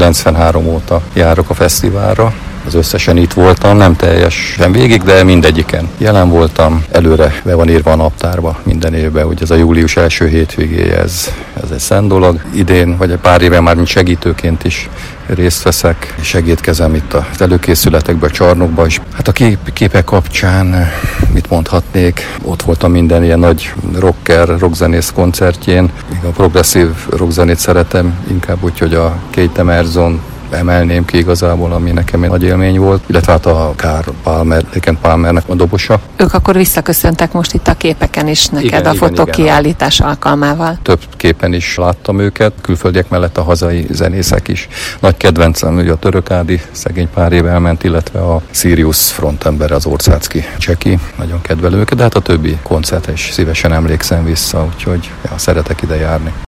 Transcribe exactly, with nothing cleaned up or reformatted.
kilencvenhárom óta járok a fesztiválra. Az összesen itt voltam, nem teljesen végig, de mindegyiken jelen voltam. Előre be van írva a naptárba minden évben, hogy ez a július első hétvégéje, ez, ez egy szent dolog. Idén, vagy egy pár éve már mint segítőként is részt veszek, segítkezem itt az előkészületekben, a csarnokban is. Hát a kép, képek kapcsán mit mondhatnék, ott voltam minden ilyen nagy rocker, rockzenész koncertjén. Még a progresszív rockzenét szeretem, inkább úgy, hogy a Kate Emerson emelném ki igazából, ami nekem egy nagy élmény volt, illetve hát a Carl Palmer, Ken Palmernek a dobosa. Ők akkor visszaköszöntek most itt a képeken is neked, igen, a fotókiállítás alkalmával. Több képen is láttam őket, külföldiek mellett a hazai zenészek is. Nagy kedvencem, ugye a Török Ádi, szegény pár éve elment, illetve a Sirius frontember, az Orszáczki Cseki, nagyon kedvelő őket, de hát a többi koncertre is szívesen emlékszem vissza, úgyhogy ja, szeretek ide járni.